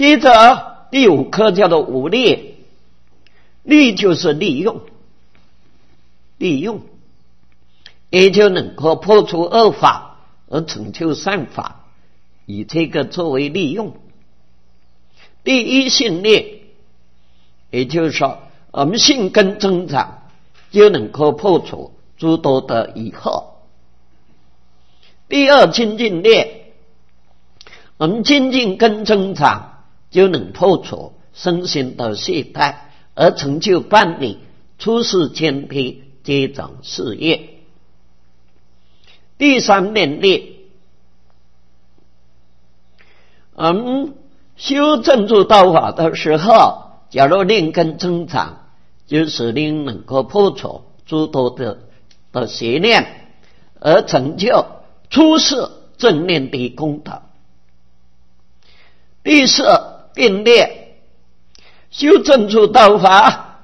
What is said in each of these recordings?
接着第五科叫做五利，利就是利用，也就能够破除恶法而成就善法，以这个作为利用。第一性利，也就是说我们性根增长，就能够破除诸多的疑惑。第二精进利，我们精进跟增长，就能破除身心的懈怠，而成就办理出世兼披，接掌事业。第三念力，我们修正助道法的时候，假如念根增长，就使令能够破除诸多的邪念，而成就出世正念的功德。第四定力，修正助道法，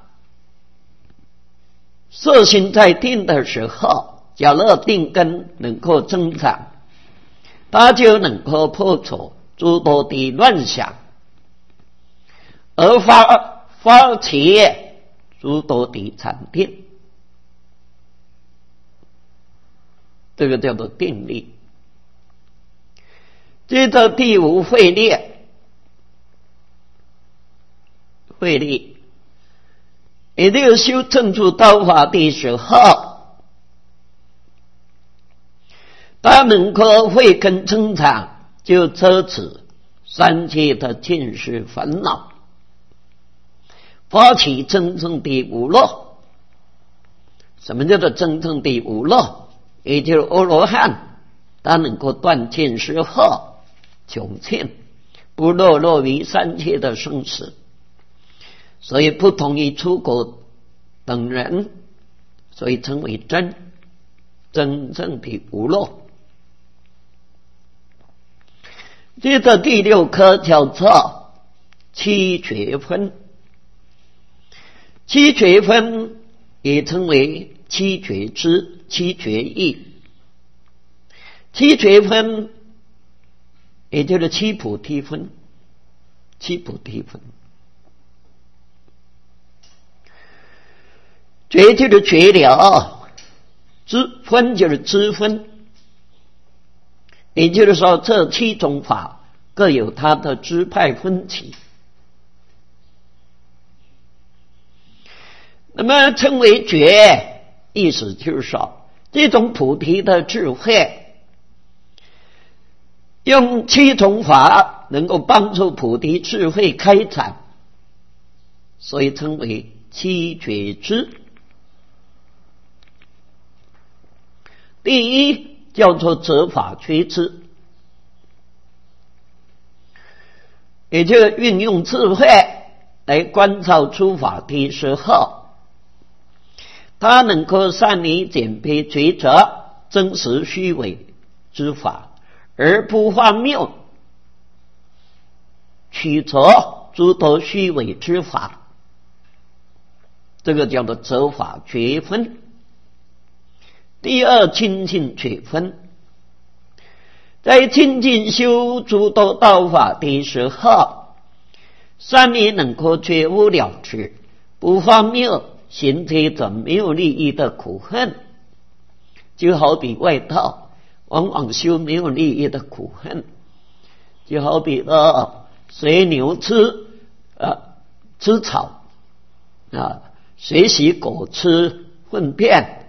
摄心在定的时候，假如定根能够增长，它就能够破除诸多的乱想，而发起诸多的禅定，这个叫做定力。接着第五慧力，也就是修正助道法的时候，它能够慧根增长，就遮止三界的见识烦恼，发起真正的无乐。什么叫做真正的无乐？也就是阿罗汉，他能够断见识后穷尽，不落于三界的生死。所以不同于出国等人，所以称为真正的无乐。接着第六科叫做七觉分，七觉分也称为七觉知、七觉意。七觉分也就是七菩提分，觉就是觉了，知分就是知分，也就是说这七种法各有它的支派分歧。那么称为觉，意思就是说这种菩提的智慧，用七种法能够帮助菩提智慧开展，所以称为七觉知。第一叫做择法觉知，也就是运用智慧来关照诸法的时候，他能够善于鉴别抉择真实虚伪之法，而不荒谬取择诸多虚伪之法，这个叫做择法觉分。第二精进觉分，在精进修诸多道法的时候，善于能够觉悟了知，不荒谬行这种没有利益的苦恨。就好比外道往往修没有利益的苦恨，就好比随牛吃草随喜狗吃粪便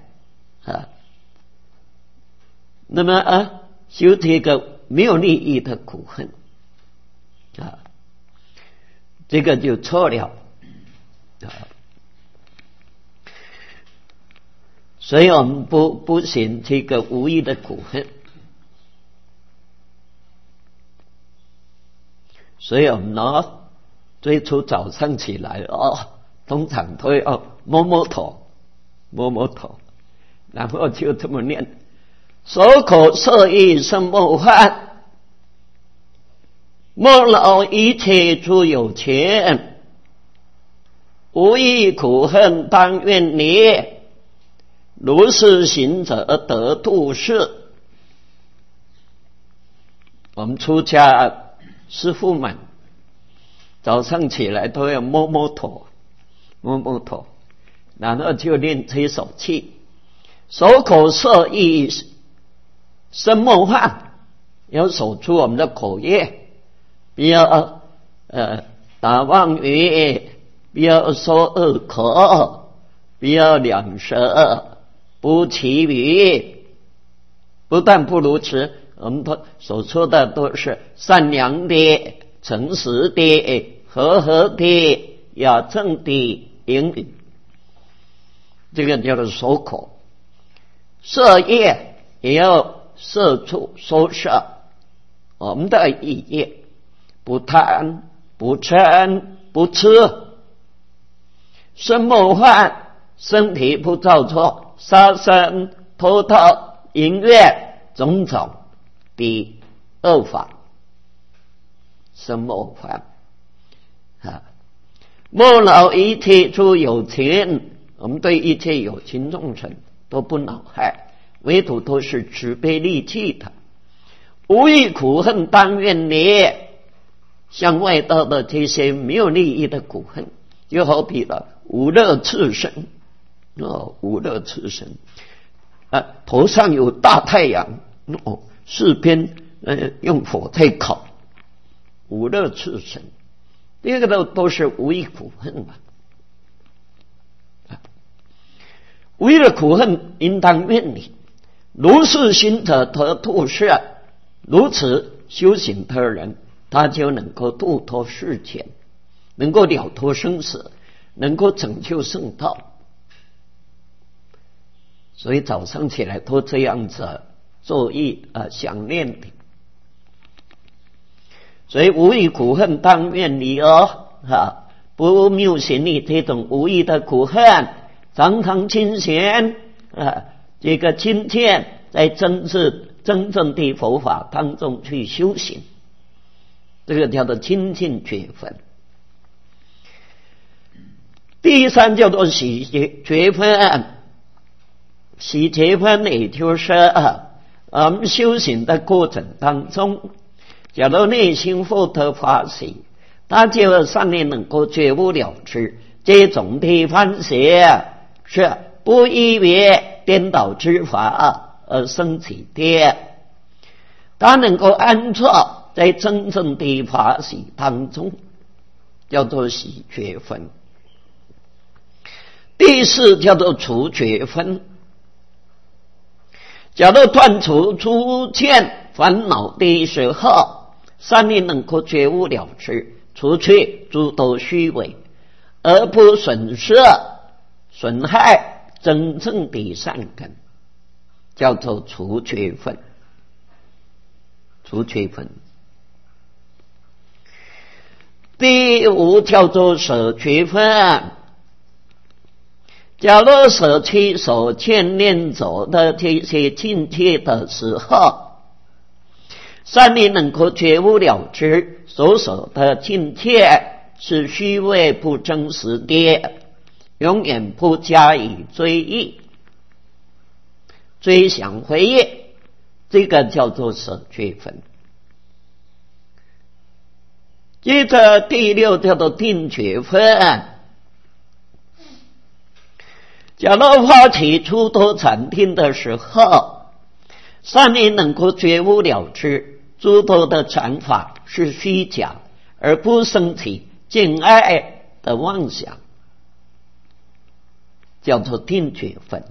那么修这个没有利益的苦恨这个就错了所以我们不行这个无益的苦恨。所以我们最初早上起来通常都要摸摸头，然后就这么念：所口色意身莫犯，莫劳一切诸有情，无益苦恨当愿离，如是行者得度世。我们出家师父们早上起来都要摸摸头，然后就练这手气，守口摄意身梦幻，要守出我们的口业，不要打妄语，不要说恶口，不要两舌，不绮语。不但不如此，我们所说的都是善良的、诚实的、和的、雅正的言语，这个叫做守口。摄业也要摄处收摄我们的意业，不贪、不嗔、不痴，身梦幻，身体不造作，杀生、偷盗、淫乐种种的恶法，身梦幻莫恼一切诸有情，我们对一切有情众生都不恼害，唯独都是慈悲利济的。无益苦恨当愿离，向外道的这些没有利益的苦恨，就好比了无乐炽生无乐炽生头上有大太阳四边用火在烤，无乐炽生，这个都是无益苦恨无益的苦恨应当远离，如是行者得度世，如此修行的人，他就能够度脱世间，能够了脱生死，能够拯救圣道。所以早上起来都这样子作意想念的，所以无益苦恨当远离不谬行你这种无益的苦恨，常常亲贤这个亲切在真正的佛法当中去修行，这个叫做亲近觉分。第三叫做喜觉分，喜觉分也就是我们修行的过程当中，假如内心获得法喜，他就上面能够觉悟了知，这种的欢喜是不依为颠倒之法而生起的，他能够安坐在真正的法喜当中，叫做喜觉分。第四叫做除觉分，假如断除出现烦恼的时候，上面能够觉悟了知，除去诸多虚伪，而不损害真正的善根，叫做除觉分。第五叫做舍觉分，假如舍弃所牵念走的这些境界的时候，上面能够觉悟了知，所守的境界是虚伪不真实的，永远不加以追忆追想回忆，这个叫做舍觉分。接着第六叫做定觉分，假如发起出脱禅定的时候，上面能够觉悟了知，诸多的禅法是虚假，而不生起敬爱的妄想，叫做定觉分。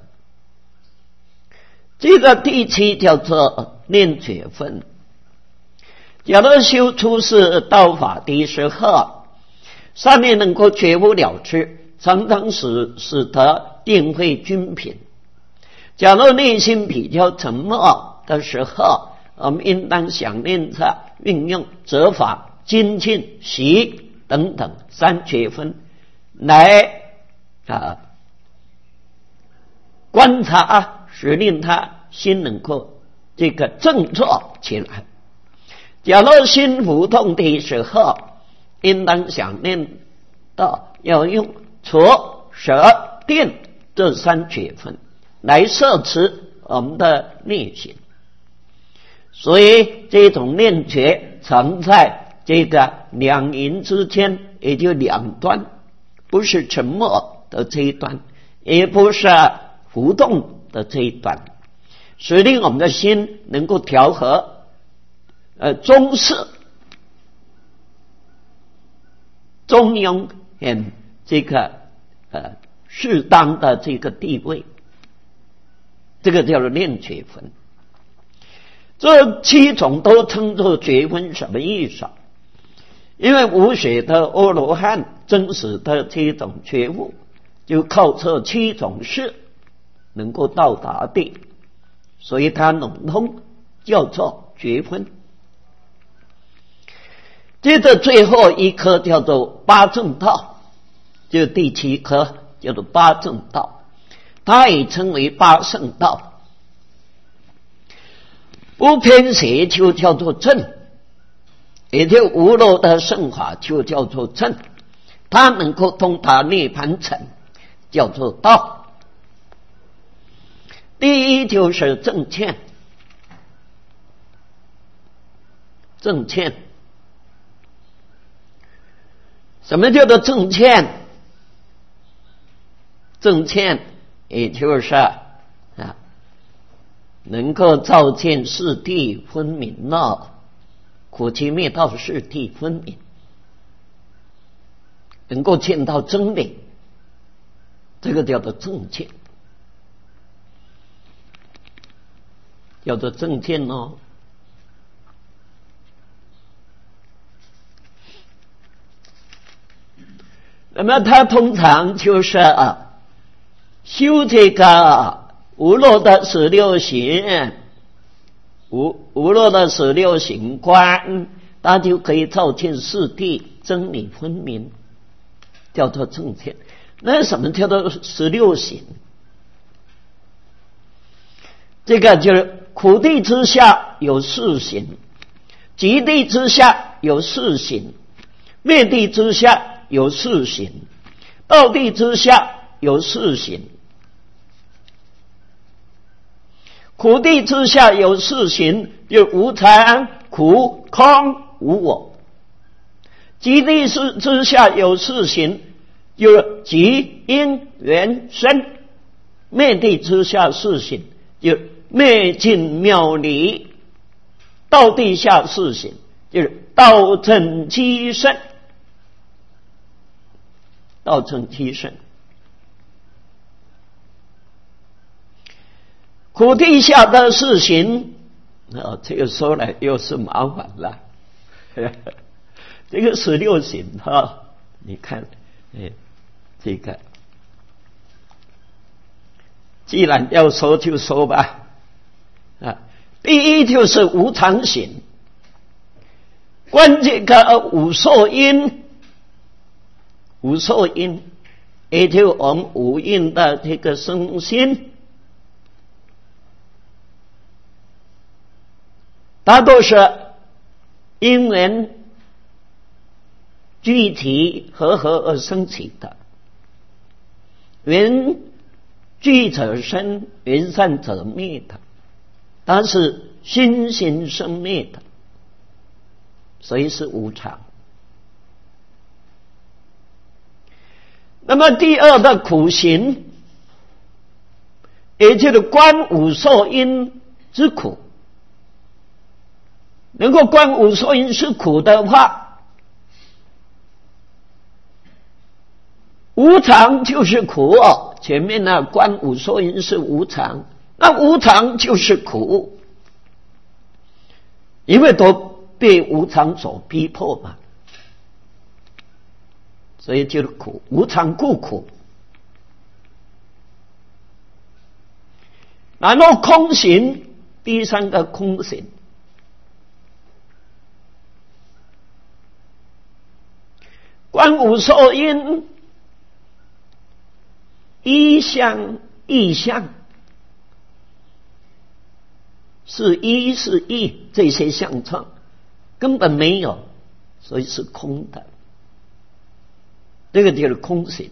这个第七叫做念觉分，假如修出世道法的时候，上面能够觉悟了知，常常使得定慧均品。假如内心比较沉默的时候，我们应当想念着运用责法、精进、习等等三觉分来观察，使令他心能够这个振作起来。假如心浮动的时候，应当想念到要用除、舍、定这三觉分来摄持我们的内心，所以这种念觉常在这个两淫之间也就两端，不是沉默的这一端，也不是浮动的这一端，使令我们的心能够调和，中适、中庸，这个适当的这个地位，这个叫做练觉分。这七种都称作觉分，什么意思？因为无学的阿罗汉真实的这种觉悟，就靠这七种事能够到达的，所以它笼统叫做觉分。接着最后一科叫做八正道，就第七科叫做八正道，它也称为八圣道。不偏邪就叫做正，也就无漏的圣法就叫做正，它能够通达涅槃城，叫做道。第一就是正见，正见，什么叫做正见？正见也就是能够照见四谛分明了，苦集灭道四谛分明，能够见到真理，这个叫做正见，叫做正见哦。那么他通常就是修这个无漏的16行，无漏的16行观，他就可以照见四谛真理分明，叫做正见。那什么叫做16行？这个就是苦地之下有四行，极地之下有四行，灭地之下有四行，道地之下有四行。苦地之下有四行，就无常、苦、空、无我；极地之下有四行，就极、因、缘、生；灭地之下四行，就灭尽妙理；道地下四行，就是道正七圣，道正七圣。苦地下的四行，这个说来又是麻烦了。这个16行你看，这个既然要说就说吧。第一就是无常行，观这个无受因，无受因，也就我们五蕴的这个身心。它都是因缘具体合而生起的，缘聚则生，缘散则灭的，它是心行生灭的，所以是无常。那么第二的苦行，也就是观五受因之苦。能够观五受因是苦的话，无常就是苦前面呢，观五受因是无常，那无常就是苦，因为都被无常所逼迫嘛，所以就是苦，无常故苦。然后空行，第三个空行。观五受因，一相异相，是一是异，这些相状根本没有，所以是空的，这个就是空行。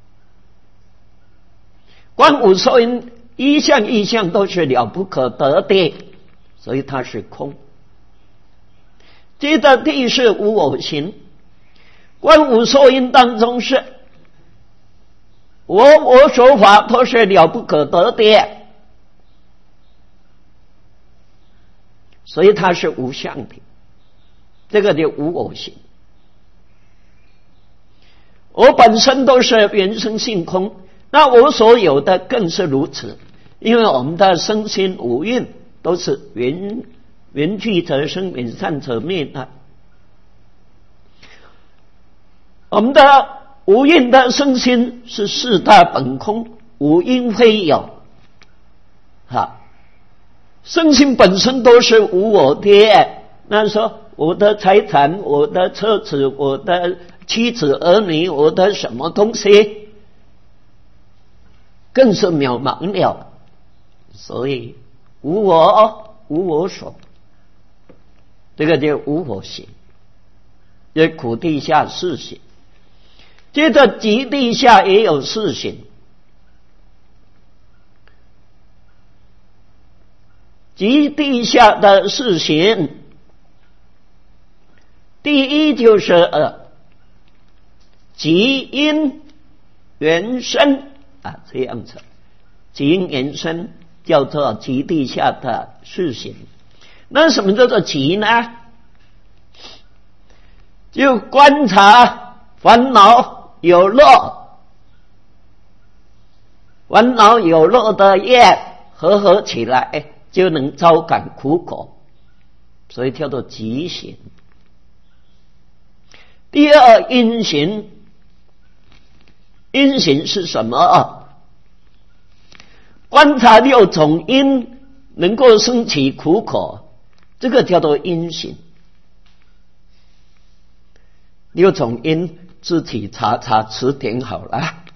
观五受因，一相异相都是了不可得的，所以它是空。 接着第四无我行，观无所因当中是我说法都是了不可得的，所以它是无相的，这个就无我行。我本身都是原生性空，那我所有的更是如此，因为我们的身心五蕴都是缘聚则生，缘散则灭的。我们的无蕴的身心是四大本空，无因非有。身心本身都是无我的，那说我的财产、我的车子、我的妻子儿女、我的什么东西，更是渺茫了。所以无我，无我所，这个叫无我行，这苦地下四行。接着极地下也有四行，极地下的四行，第一就是极因缘生这样子，极因缘生叫做极地下的四行。那什么叫做极呢？就观察烦恼有乐，烦恼有乐的业合起来，就能招感苦果，所以叫做极行。第二因行，因行是什么？观察六种因能够生起苦果，这个叫做因行。六种因自己查查词典好了。